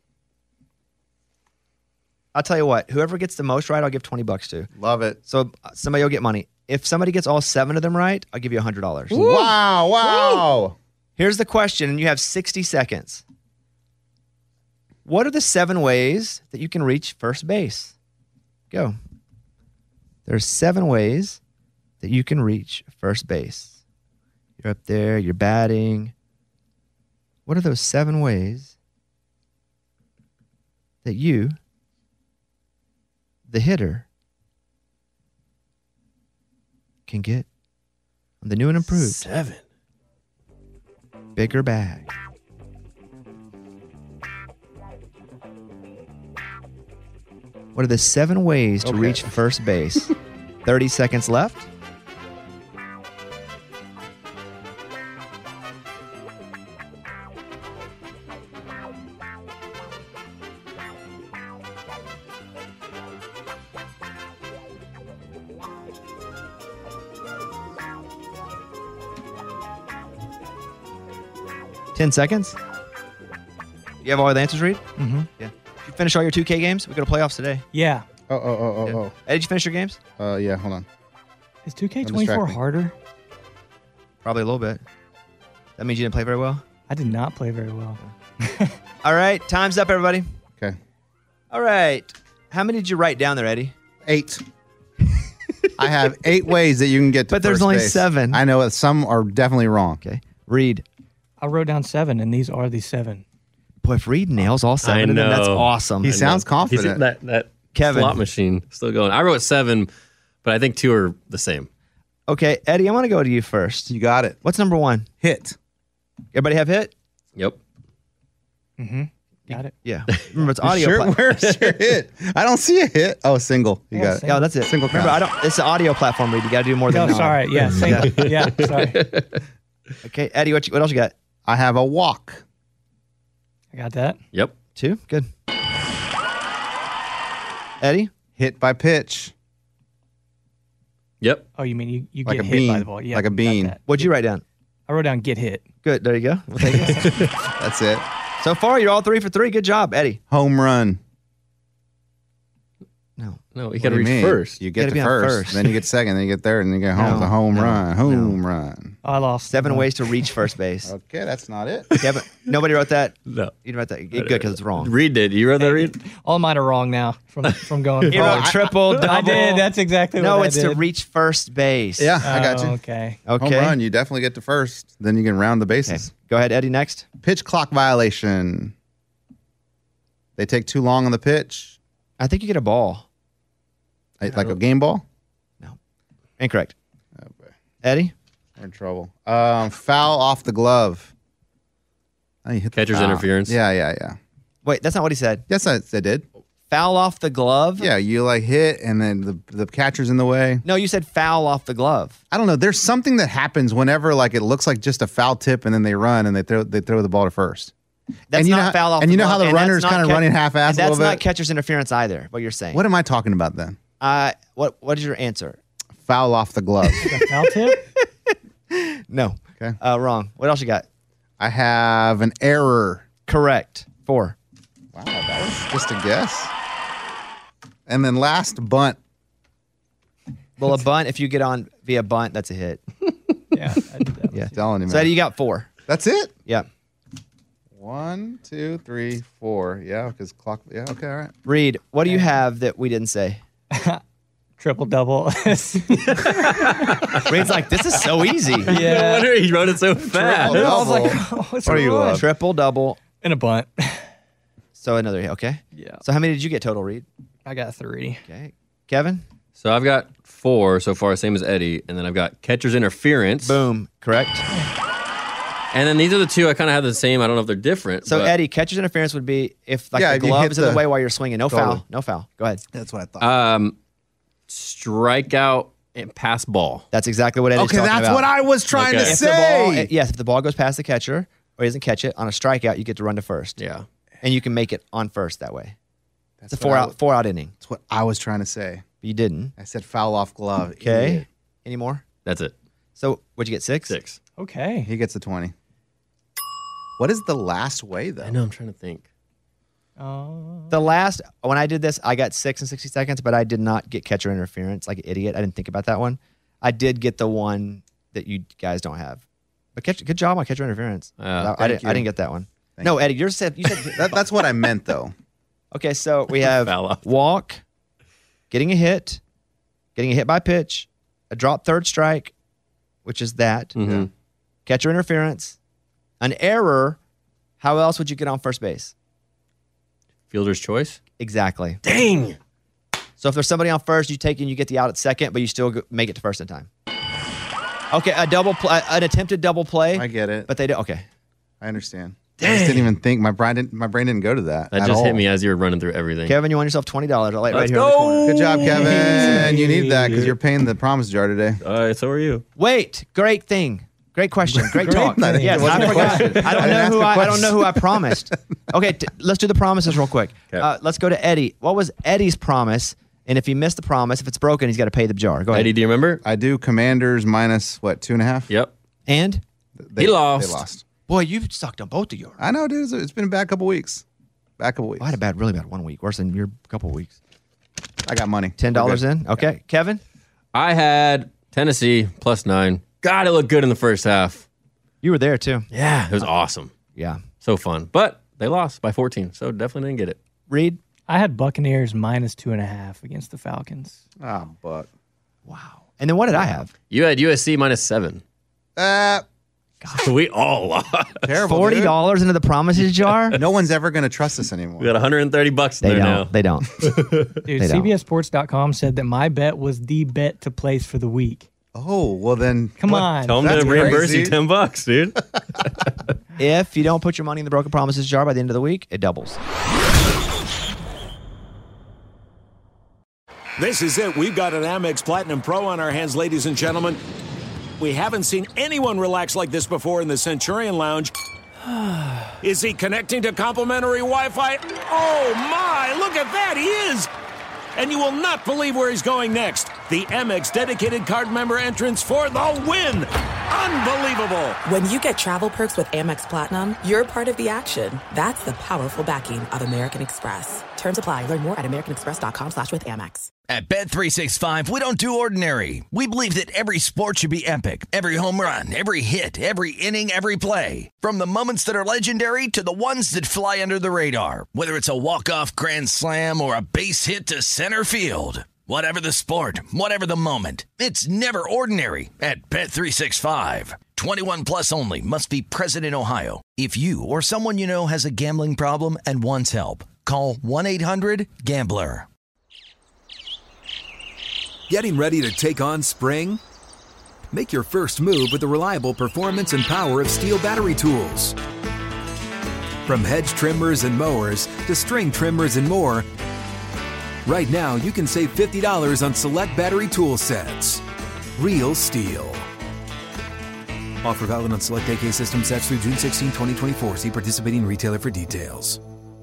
I'll tell you what, whoever gets the most right, I'll give twenty bucks to. Love it. So uh, somebody will get money. If somebody gets all seven of them right, I'll give you one hundred dollars. Wow, wow. Here's the question, and you have sixty seconds. What are the seven ways that you can reach first base? Go. There's seven ways that you can reach first base. You're up there. You're batting. What are those seven ways that you, the hitter, can get on the new and improved Seven. bigger bag? What are the seven ways to Okay. reach first base? thirty seconds left. Ten seconds. You have all the answers, Reed? Mm-hmm. Yeah. Did you finish all your two K games? We go to playoffs today. Yeah. Oh, oh, oh, oh, Hey, did you finish your games? oh. Uh, yeah, hold on. Is two K Don't twenty-four distract me. harder? Probably a little bit. That means you didn't play very well? I did not play very well. All right. Time's up, everybody. Okay. All right. How many did you write down there, Eddie? Eight. I have eight ways that you can get to But there's first only base. seven. I know that some are definitely wrong. Okay. Reed. I wrote down seven, and these are the seven. Boy, if Reed nails all seven I of them, that's know. awesome. He I sounds know. confident. He's that that Kevin. slot machine still going. I wrote seven, but I think two are the same. Okay, Eddie, I want to go to you first. You got it. What's number one? Hit. Everybody have hit? Yep. Mm-hmm. Got it. Yeah. Remember, it's audio. Sure, pla- where's your hit? I don't see a hit. Oh, single. You Yeah, got it. single. Oh, that's it. Single Remember, I count. don't. It's an audio platform, Reed. You got to do more than No, that. sorry. Yeah, single. yeah, sorry. Okay, Eddie, what, you, what else you got? I have a walk. I got that. Yep. Two? Good. Eddie? Hit by pitch. Yep. Oh, you mean you, you Like get a hit bean. by the ball? Yeah, Like a got bean. that. What'd you write down? I wrote down get hit. Good. There you go. We'll take it. That's it. So far, you're all three for three. Good job, Eddie. Home run. No. No, you What got to do you reach mean? first. You You get gotta to be on first, first. then you get second, then you get third, and then you get home. No, It's a home no, run. Home run. Oh, I lost. Seven Uh, ways to reach first base. Okay, that's not it. Kevin, nobody wrote that. No. You didn't write that. Good, because it's wrong. Reed did. You wrote that, Reed? All mine are wrong now from from going. You wrote forward. triple, double. I did. That's exactly no, what I it's did. to reach first base. Yeah, I got Oh, you. Okay. Okay. Home run, you definitely get to first. Then you can round the Okay. bases. Go ahead, Eddie. Next. Pitch clock violation. They take too long on the pitch. I think you get a ball. Like like a game ball. Incorrect. Oh, boy. Eddie. We're in trouble. Um, foul off the glove. Oh, you hit the Catcher's foul. interference. Yeah, yeah, yeah. Wait, that's not what he said. Yes, I, I did. Foul off the glove. Yeah, you like hit, and then the the catcher's in the way. No, you said foul off the glove. I don't know. There's something that happens whenever like it looks like just a foul tip, and then they run and they throw they throw the ball to first. That's And you not know how- foul off. and the you know glove, how the and that's runner's not kinda catch- running half-assed and a That's little not bit? catcher's interference either. What you're saying. What am I talking about then? Uh, what What is your answer? Foul off the glove. A foul tip? No. Okay. Uh, wrong. What else you got? I have an error. Correct. Four. Wow, that was just a guess. And then last bunt. Well, a bunt. If you get on via bunt, that's a hit. Yeah. I did that. Yeah. Telling you, So man. Eddie, you got four. That's it. Yeah. One, two, three, four. Yeah, because clock. Yeah. Okay. All right. Reed, what do you have that we didn't say? Triple double. Reed's like, this is so easy. No yeah. wonder he wrote it so fast. Triple I was like, double. oh, what's What do you wrong? love? Triple double. In a bunt. So another hit. Okay. Yeah. So how many did you get total, Reed? I got three. Okay. Kevin. So I've got four so far, same as Eddie, and then I've got catcher's interference. Boom. Correct. And then these are the two I kind of have the same. I don't know if they're different. So but, Eddie, catcher's interference would be if like Yeah, the if you glove hit is in the the- way while you're swinging. No Totally. foul. No foul. Go ahead. That's what I thought. um, strikeout and pass ball. That's exactly what Eddie's okay, talking that's about. what I was trying Okay. to If the ball, say. yes, if the ball goes past the catcher or he doesn't catch it on a strikeout, you get to run to first. Yeah. And you can make it on first that way. That's It's a what four I out was- four out inning. That's what I was trying to say. But you didn't. I said foul off glove. Okay. Idiot. Any more? That's it. So what'd you get? Six? Six. Okay. He gets the twenty. What is the last way though? I know. I'm trying to think. Uh, The last when I did this, I got six in sixty seconds, but I did not get catcher interference like an idiot. I didn't think about that one. I did get the one that you guys don't have. But catch, good job on catcher interference. Uh, I, I, thank didn't, you. I didn't get that one. Thank no, Eddie, you said you said That, that's what I meant though. okay. So we have Foul off. walk, getting a hit, getting a hit by pitch, a drop third strike, which is that, Mhm. catcher interference, an error. How else would you get on first base? Fielder's choice? Exactly. Dang. So if there's somebody on first, you take and you get the out at second, but you still go- make it to first in time. Okay, a double play, an attempted double play. I get it. But they do. Okay. I understand. I just didn't even think my brain didn't. My brain didn't go to that. That at just all. hit me as you were running through everything. Kevin, you won yourself twenty dollars. I'll let right Let's here in the go. corner. Good job, Kevin. You need that because you're paying the promise jar today. Uh, so are you. Wait, great thing. Great question. Great, Great talk. thing. Yes, What's I the forgot. question? I don't I didn't know ask who a I, I don't question. know who I promised. Okay, t- let's do the promises real quick. Okay. Uh, let's go to Eddie. What was Eddie's promise? And if he missed the promise, if it's broken, he's got to pay the jar. Go ahead. Eddie, do you remember? I do Commanders minus what two and a half. Yep. And They, He lost. They lost. boy, you've sucked on both of yours. I know, dude. It's- It's been a bad couple weeks. Bad couple weeks. I had a bad, really bad one week, worse than your couple weeks. I got money. Ten dollars We're good. in. Okay, Kevin. I had Tennessee plus nine. God, it looked good in the first half. You were there too. Yeah, it was awesome. Yeah. So fun. But they lost by fourteen, so definitely didn't get it. Reed. I had Buccaneers minus two and a half against the Falcons. Ah, Buck. Wow. And then what did I have? You had U S C minus seven. Uh, We all lost. terrible. Forty dude. dollars into the promises jar. No one's ever going to trust us anymore. We got one hundred thirty bucks in They there don't. now. They don't. Dude, They don't. C B S Sports dot com said that my bet was the bet to place for the week. Oh, well then. Come what- on. Tell them That's to reimburse crazy. you ten bucks, dude. If you don't put your money in the broken promises jar by the end of the week, it doubles. This is it. We've got an Amex Platinum Pro on our hands, ladies and gentlemen. We haven't seen anyone relax like this before in the Centurion Lounge. Is he connecting to complimentary Wi-Fi? Oh, my. Look at that. He is. And you will not believe where he's going next. The Amex dedicated card member entrance for the win. Unbelievable. When you get travel perks with Amex Platinum, you're part of the action. That's the powerful backing of American Express. Terms apply. Learn more at americanexpress.com slash with Amex. At Bet three sixty-five, we don't do ordinary. We believe that every sport should be epic. Every home run, every hit, every inning, every play. From the moments that are legendary to the ones that fly under the radar. Whether it's a walk-off grand slam or a base hit to center field. Whatever the sport, whatever the moment. It's never ordinary at Bet three sixty-five. twenty-one plus only. Must be present in Ohio. If you or someone you know has a gambling problem and wants help, call one eight hundred gambler. Getting ready to take on spring? Make your first move with the reliable performance and power of Steel battery tools. From hedge trimmers and mowers to string trimmers and more, right now you can save fifty dollars on select battery tool sets. Real Steel. Offer valid on select A K system sets through June sixteenth, twenty twenty-four. See participating retailer for details.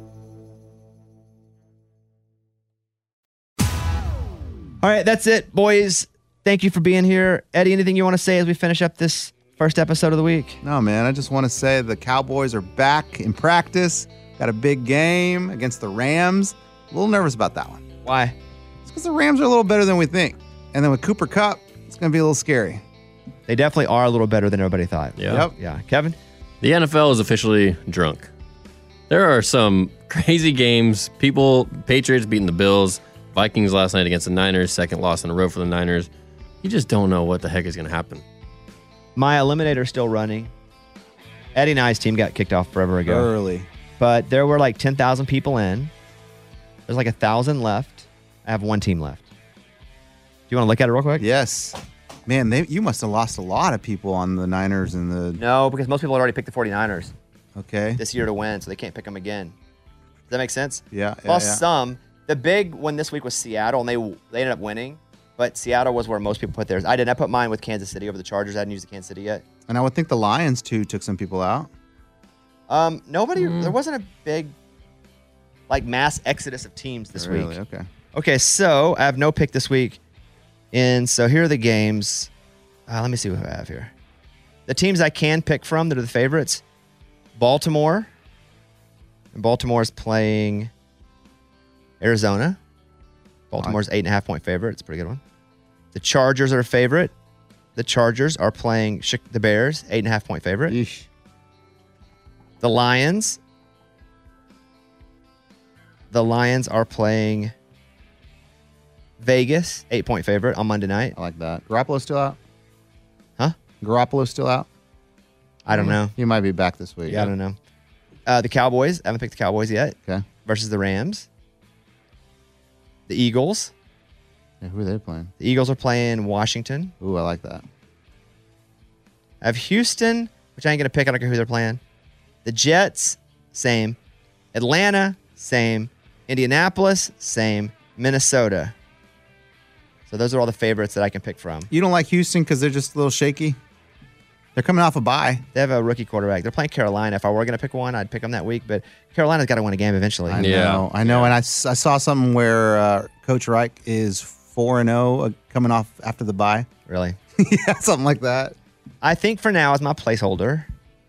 All right, that's it, boys. Thank you for being here. Eddie, anything you want to say as we finish up this first episode of the week? No, man. I just want to say the Cowboys are back in practice. Got a big game against the Rams. A little nervous about that one. Why? It's because the Rams are a little better than we think. And then with Cooper Kupp, it's going to be a little scary. They definitely are a little better than everybody thought. Yeah. Yep. Yeah. Kevin? The N F L is officially drunk. There are some crazy games. People, Patriots beating the Bills, Vikings last night against the Niners, second loss in a row for the Niners. You just don't know what the heck is going to happen. My eliminator is still running. Eddie and I's team got kicked off forever ago. Early. But there were like ten thousand people in. There's like one thousand left. I have one team left. Do you want to look at it real quick? Yes. Man, they, you must have lost a lot of people on the Niners and the... No, because most people had already picked the 49ers Okay. this year to win, so they can't pick them again. Does that make sense? Yeah, yeah, Plus yeah. some. The big one this week was Seattle, and they they ended up winning. But Seattle was where most people put theirs. I didn't. I put mine with Kansas City over the Chargers. I hadn't used the Kansas City yet. And I would think the Lions, too, took some people out. Um, nobody. There wasn't a big, like, mass exodus of teams this Really? week. Okay. Okay, so I have no pick this week. And so here are the games. Uh, let me see what I have here. The teams I can pick from that are the favorites. Baltimore. And Baltimore is playing Arizona. Baltimore's eight and a half point favorite. It's a pretty good one. The Chargers are a favorite. The Chargers are playing Chi- the Bears, eight and a half point favorite. Yeesh. The Lions. The Lions are playing Vegas, eight point favorite on Monday night. I like that. Garoppolo's still out? Huh? Garoppolo's still out? I don't know. He might be back this week. Yeah, I don't know. Uh, the Cowboys. I haven't picked the Cowboys yet. Okay. Versus the Rams. The Eagles. Yeah, who are they playing? The Eagles are playing Washington. Ooh, I like that. I have Houston, which I ain't going to pick. I don't care who they're playing. The Jets, same. Atlanta, same. Indianapolis, same. Minnesota. So those are all the favorites that I can pick from. You don't like Houston because they're just a little shaky? They're coming off a bye. They have a rookie quarterback. They're playing Carolina. If I were going to pick one, I'd pick them that week. But Carolina's got to win a game eventually. I know. I know. And I, s- I saw something where uh, Coach Reich is four and oh uh, coming off after the bye. Really? Yeah, something like that. I think for now, as my placeholder,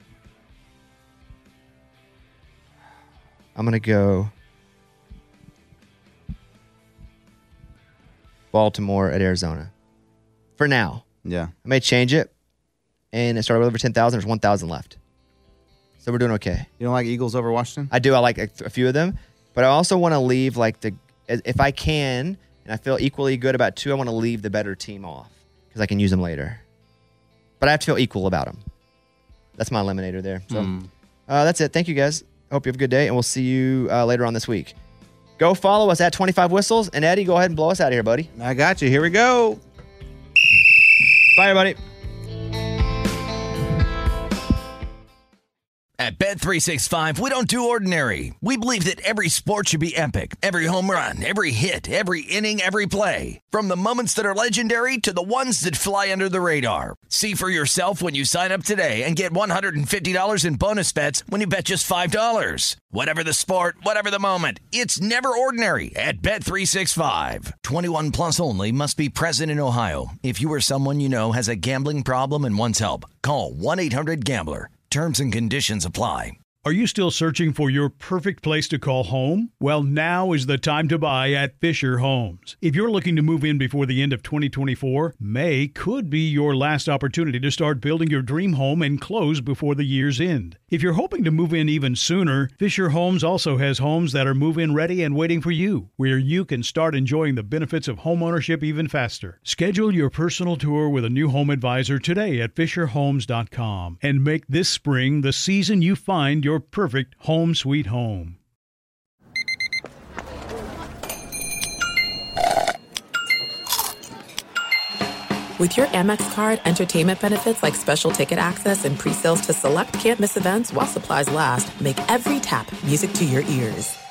I'm going to go Baltimore at Arizona. For now. Yeah. I may change it. And it started with over ten thousand. There's one thousand left. So we're doing okay. You don't like Eagles over Washington? I do. I like a, a few of them. But I also want to leave, like, the if I can, and I feel equally good about two, I want to leave the better team off because I can use them later. But I have to feel equal about them. That's my eliminator there. So Mm. uh, that's it. Thank you, guys. Hope you have a good day, and we'll see you uh, later on this week. Go follow us at twenty-five Whistles. And Eddie, go ahead and blow us out of here, buddy. I got you. Here we go. Bye, everybody. At Bet three sixty-five, we don't do ordinary. We believe that every sport should be epic. Every home run, every hit, every inning, every play. From the moments that are legendary to the ones that fly under the radar. See for yourself when you sign up today and get one hundred fifty dollars in bonus bets when you bet just five dollars. Whatever the sport, whatever the moment, it's never ordinary at Bet three sixty-five. twenty-one plus only. Must be present in Ohio. If you or someone you know has a gambling problem and wants help, call one eight hundred gambler. Terms and conditions apply. Are you still searching for your perfect place to call home? Well, now is the time to buy at Fisher Homes. If you're looking to move in before the end of twenty twenty-four, May could be your last opportunity to start building your dream home and close before the year's end. If you're hoping to move in even sooner, Fisher Homes also has homes that are move-in ready and waiting for you, where you can start enjoying the benefits of homeownership even faster. Schedule your personal tour with a new home advisor today at fisher homes dot com and make this spring the season you find your Your perfect home sweet home. With your Amex card, entertainment benefits like special ticket access and pre-sales to select can't-miss events while supplies last make every tap music to your ears.